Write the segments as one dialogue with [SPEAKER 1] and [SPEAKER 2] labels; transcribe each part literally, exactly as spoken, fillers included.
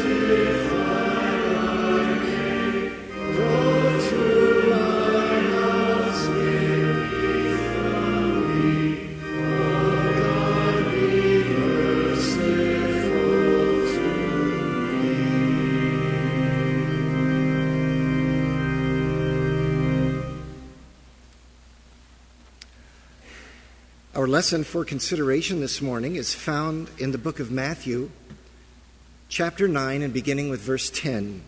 [SPEAKER 1] Our lesson for consideration this morning is found in the book of Matthew, chapter nine, and beginning with verse ten.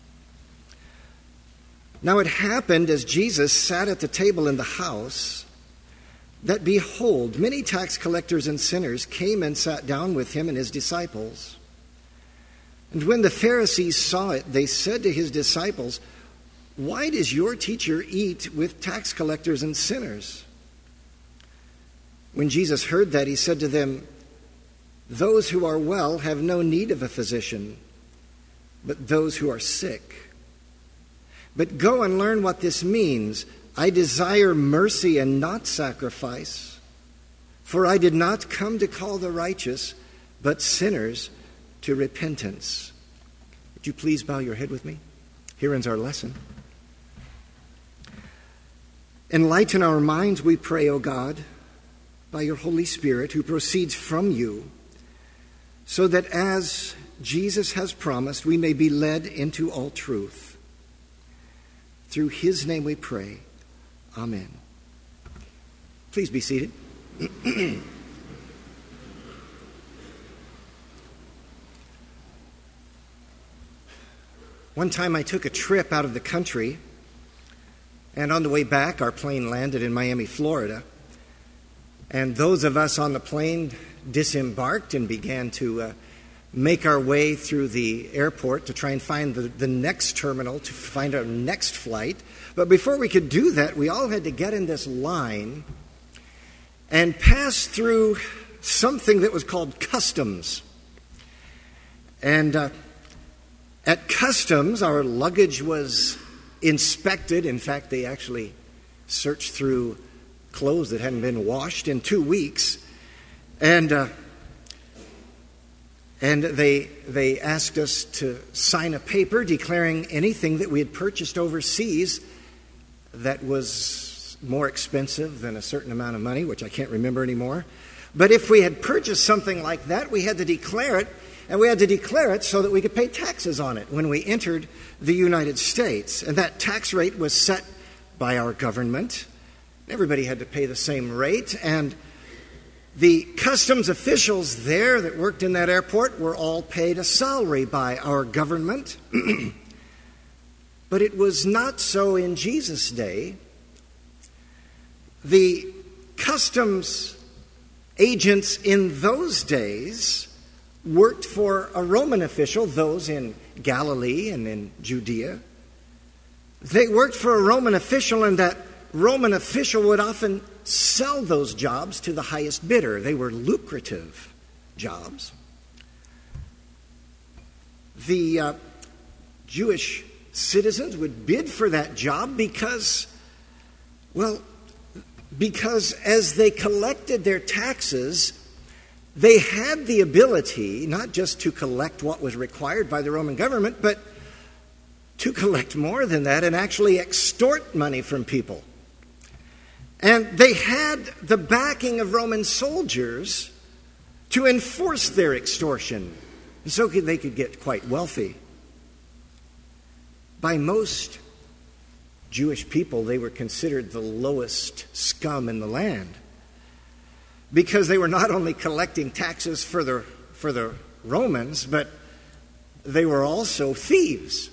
[SPEAKER 1] Now it happened as Jesus sat at the table in the house, that behold, many tax collectors and sinners came and sat down with him and his disciples. And when the Pharisees saw it, they said to his disciples, "Why does your teacher eat with tax collectors and sinners?" When Jesus heard that, he said to them, "Those who are well have no need of a physician, but those who are sick. But go and learn what this means. I desire mercy and not sacrifice. For I did not come to call the righteous, but sinners to repentance." Would you please bow your head with me? Here ends our lesson. Enlighten our minds, we pray, O God, by your Holy Spirit, who proceeds from you, so that as Jesus has promised, we may be led into all truth. Through his name we pray. Amen. Please be seated. One time I took a trip out of the country, and on the way back, our plane landed in Miami, Florida. And those of us on the plane disembarked and began to uh, make our way through the airport to try and find the, the next terminal, to find our next flight. But before we could do that, we all had to get in this line and pass through something that was called customs. And uh, at customs, our luggage was inspected. In fact, they actually searched through clothes that hadn't been washed in two weeks, and uh, and they they asked us to sign a paper declaring anything that we had purchased overseas that was more expensive than a certain amount of money, which I can't remember anymore. But if we had purchased something like that, we had to declare it, and we had to declare it so that we could pay taxes on it when we entered the United States. And that tax rate was set by our government. Everybody had to pay the same rate, and the customs officials there that worked in that airport were all paid a salary by our government. But it was not so in Jesus' day. The customs agents in those days worked for a Roman official, those in Galilee and in Judea. They worked for a Roman official, and that Roman official would often sell those jobs to the highest bidder. They were lucrative jobs. The uh, Jewish citizens would bid for that job because, well, because as they collected their taxes, they had the ability not just to collect what was required by the Roman government, but to collect more than that and actually extort money from people. And they had the backing of Roman soldiers to enforce their extortion. And so they could get quite wealthy. By most Jewish people, they were considered the lowest scum in the land, because they were not only collecting taxes for the, for the Romans, but they were also thieves.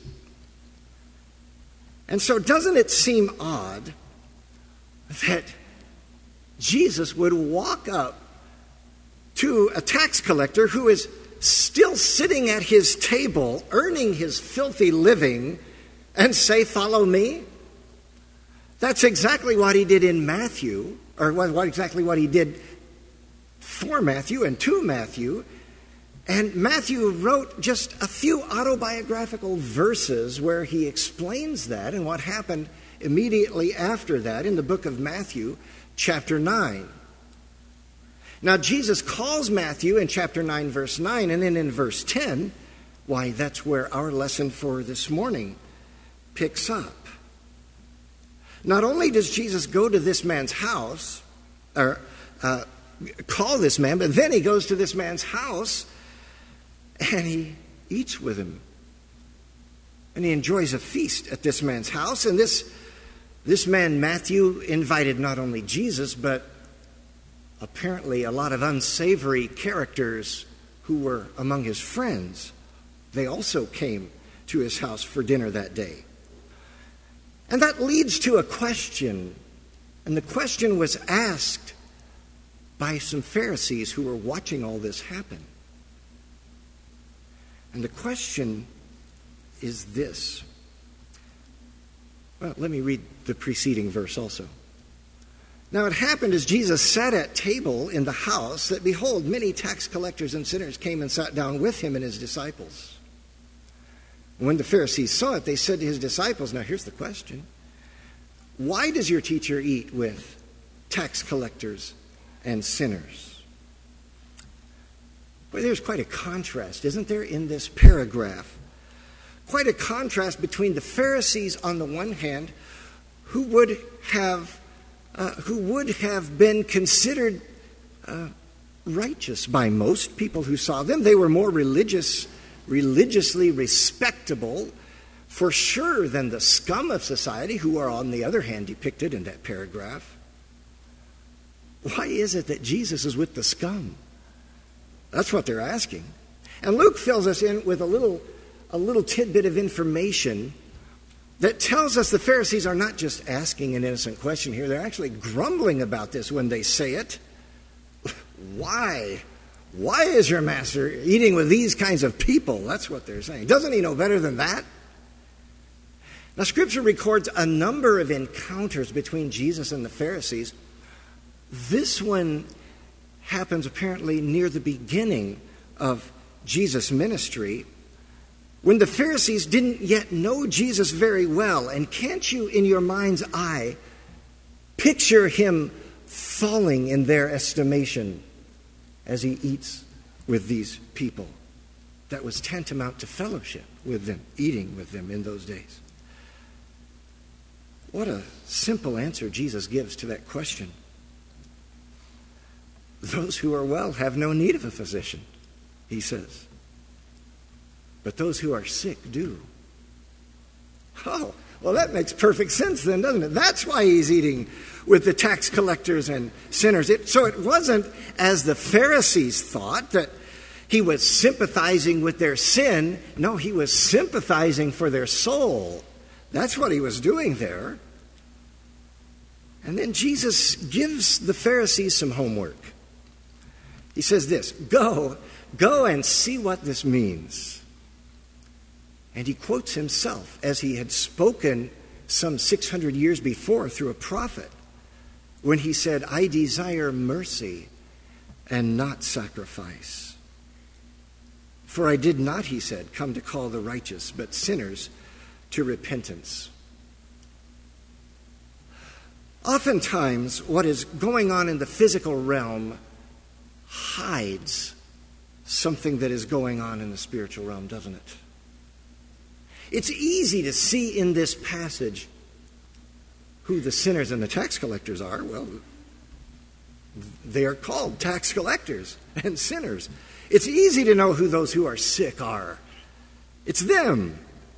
[SPEAKER 1] And so doesn't it seem odd that Jesus would walk up to a tax collector who is still sitting at his table, earning his filthy living, and say, "Follow me"? That's exactly what he did in Matthew, or what, what exactly what he did for Matthew and to Matthew. And Matthew wrote just a few autobiographical verses where he explains that and what happened immediately after that in the book of Matthew, chapter nine. Now, Jesus calls Matthew in chapter nine, verse nine, and then in verse ten, why that's where our lesson for this morning picks up. Not only does Jesus go to this man's house, or uh, call this man, but then he goes to this man's house and he eats with him. And he enjoys a feast at this man's house. And this, this man, Matthew, invited not only Jesus, but apparently a lot of unsavory characters who were among his friends. They also came to his house for dinner that day. And that leads to a question. And the question was asked by some Pharisees who were watching all this happen. And the question is this. Well, let me read the preceding verse also. Now it happened as Jesus sat at table in the house that, behold, many tax collectors and sinners came and sat down with him and his disciples. And when the Pharisees saw it, they said to his disciples, now here's the question. Why does your teacher eat with tax collectors and sinners? Well, there's quite a contrast, isn't there, in this paragraph? Quite a contrast between the Pharisees on the one hand, who would have, uh, who would have been considered uh, righteous by most people who saw them. They were more religious, religiously respectable, for sure, than the scum of society, who are on the other hand depicted in that paragraph. Why is it that Jesus is with the scum? That's what they're asking. And Luke fills us in with a little, a little tidbit of information that tells us the Pharisees are not just asking an innocent question here. They're actually grumbling about this when they say it. Why? Why is your master eating with these kinds of people? That's what they're saying. Doesn't he know better than that? Now, Scripture records a number of encounters between Jesus and the Pharisees. This one happens apparently near the beginning of Jesus' ministry, when the Pharisees didn't yet know Jesus very well. And can't you, in your mind's eye, picture him falling in their estimation as he eats with these people? That was tantamount to fellowship with them, eating with them in those days. What a simple answer Jesus gives to that question. Those who are well have no need of a physician, he says. But those who are sick do. Oh, well, that makes perfect sense then, doesn't it? That's why he's eating with the tax collectors and sinners. It, so it wasn't, as the Pharisees thought, that he was sympathizing with their sin. No, he was sympathizing for their soul. That's what he was doing there. And then Jesus gives the Pharisees some homework. He says this, go, go and see what this means. And he quotes himself as he had spoken some six hundred years before through a prophet, when he said, I desire mercy and not sacrifice. For I did not, he said, come to call the righteous, but sinners to repentance. Oftentimes, what is going on in the physical realm hides something that is going on in the spiritual realm, doesn't it? It's easy to see in this passage who the sinners and the tax collectors are. Well, they are called tax collectors and sinners. It's easy to know who those who are sick are. It's them.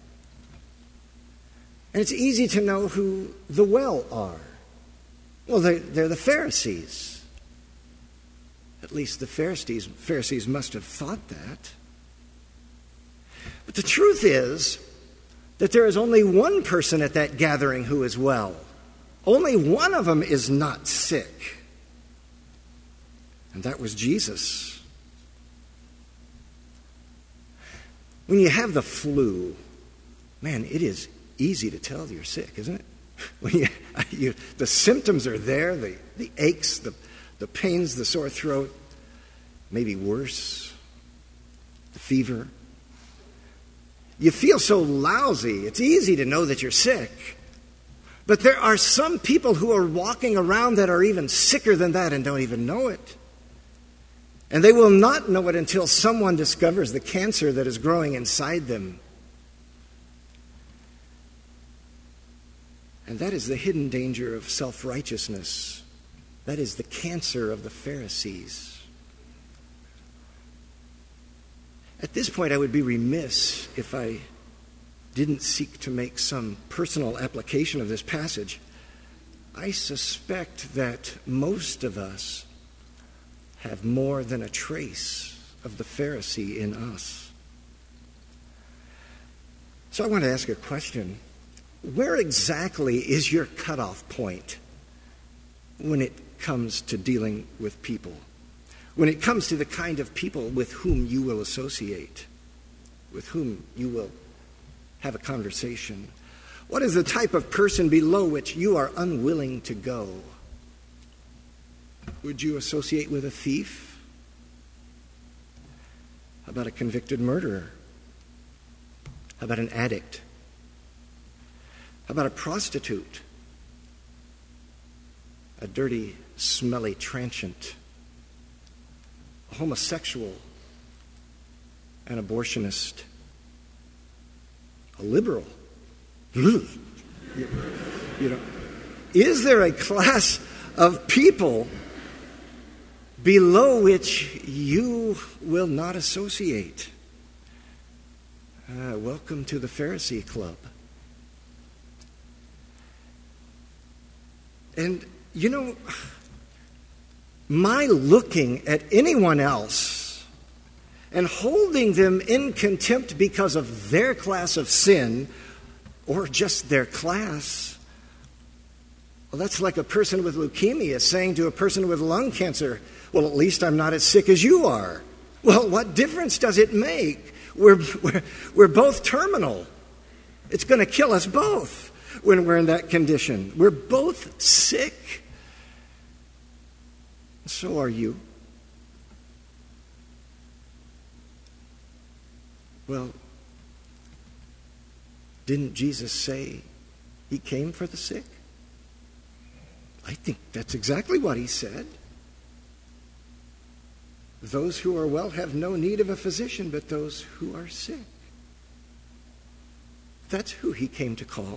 [SPEAKER 1] And it's easy to know who the well are. Well, they're, they're the Pharisees. At least the Pharisees, Pharisees must have thought that. But the truth is that there is only one person at that gathering who is well. Only one of them is not sick. And that was Jesus. When you have the flu, man, it is easy to tell you're sick, isn't it? When you, you, the symptoms are there, the, the aches, the, the pains, the sore throat, maybe worse, the fever. You feel so lousy. It's easy to know that you're sick. But there are some people who are walking around that are even sicker than that and don't even know it. And they will not know it until someone discovers the cancer that is growing inside them. And that is the hidden danger of self-righteousness. That is the cancer of the Pharisees. At this point, I would be remiss if I didn't seek to make some personal application of this passage. I suspect that most of us have more than a trace of the Pharisee in us. So I want to ask a question. Where exactly is your cutoff point when it comes to dealing with people? When it comes to the kind of people with whom you will associate, with whom you will have a conversation? What is the type of person below which you are unwilling to go? Would you associate with a thief? How about a convicted murderer? How about an addict? How about a prostitute? A dirty, smelly transient? A homosexual? An abortionist? A liberal? you, you know, is there a class of people below which you will not associate? Uh, welcome to the Pharisee Club. And, you know, my looking at anyone else and holding them in contempt because of their class of sin or just their class, well, that's like a person with leukemia saying to a person with lung cancer, well, at least I'm not as sick as you are. Well, what difference does it make? We're, we're, we're both terminal. It's going to kill us both when we're in that condition. We're both sick. So are you. Well, didn't Jesus say he came for the sick? I think that's exactly what he said. Those who are well have no need of a physician, but those who are sick. That's who he came to call.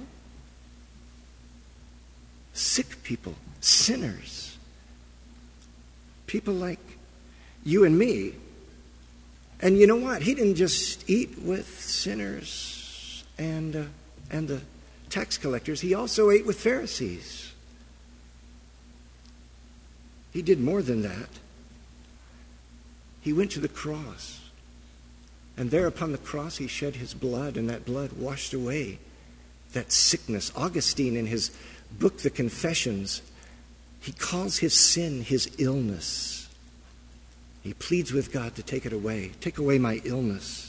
[SPEAKER 1] Sick people, sinners. People like you and me. And you know what? He didn't just eat with sinners and uh, and the tax collectors. He also ate with Pharisees. He did more than that. He went to the cross. And there upon the cross he shed his blood, and that blood washed away that sickness. Augustine, in his book, The Confessions, he calls his sin his illness. He pleads with God to take it away. Take away my illness.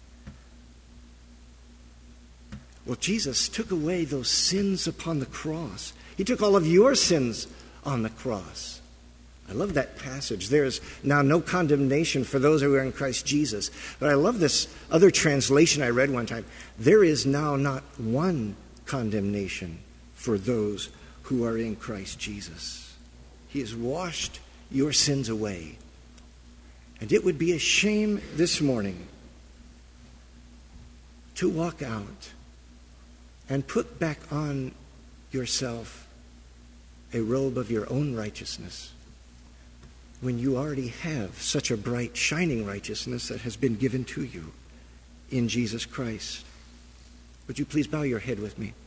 [SPEAKER 1] Well, Jesus took away those sins upon the cross. He took all of your sins on the cross. I love that passage. There is now no condemnation for those who are in Christ Jesus. But I love this other translation I read one time. There is now not one condemnation for those who are in Christ Jesus. He has washed your sins away. And it would be a shame this morning to walk out and put back on yourself a robe of your own righteousness when you already have such a bright, shining righteousness that has been given to you in Jesus Christ. Would you please bow your head with me?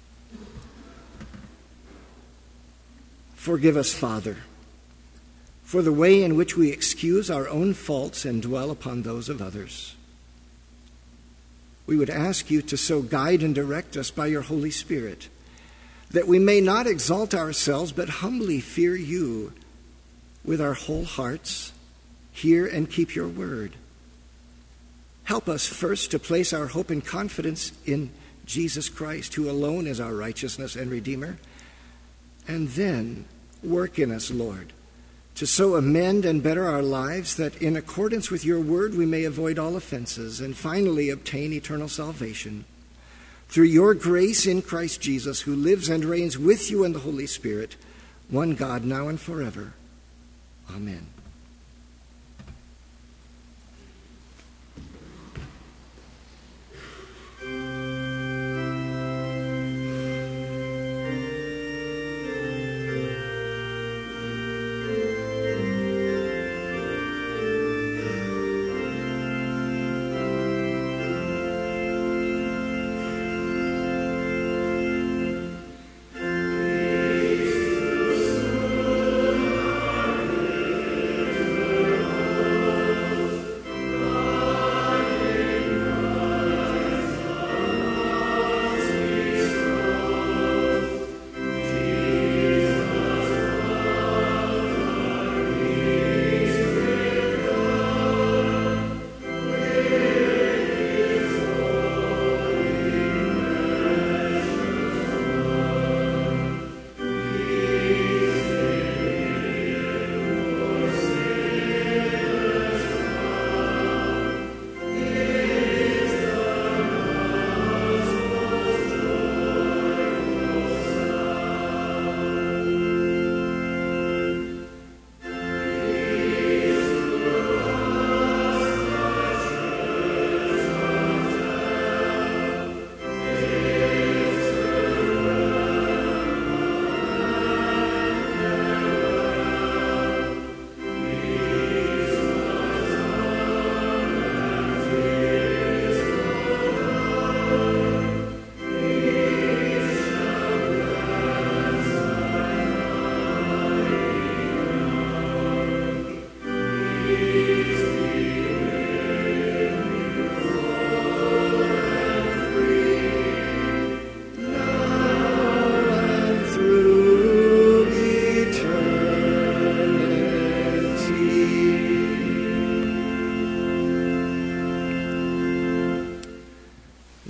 [SPEAKER 1] Forgive us, Father, for the way in which we excuse our own faults and dwell upon those of others. We would ask you to so guide and direct us by your Holy Spirit that we may not exalt ourselves but humbly fear you with our whole hearts, hear and keep your word. Help us first to place our hope and confidence in Jesus Christ, who alone is our righteousness and Redeemer, and then work in us, Lord, to so amend and better our lives that in accordance with your word we may avoid all offenses and finally obtain eternal salvation. Through your grace in Christ Jesus, who lives and reigns with you in the Holy Spirit, one God, now and forever. Amen.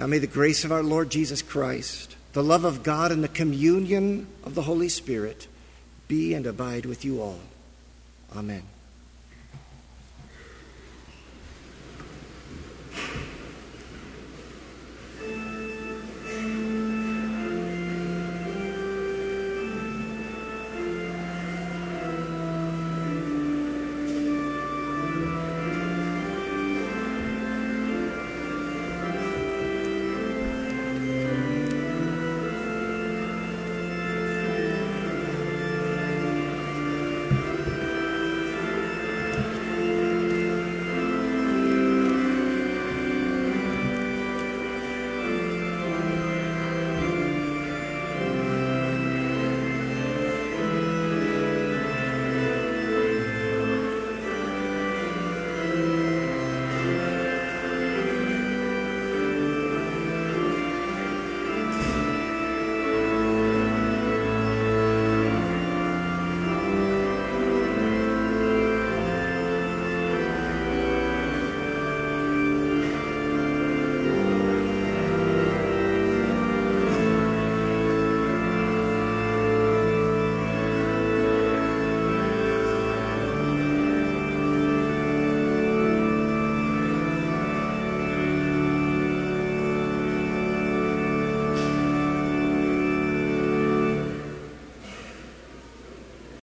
[SPEAKER 1] Now may the grace of our Lord Jesus Christ, the love of God, and the communion of the Holy Spirit be and abide with you all. Amen.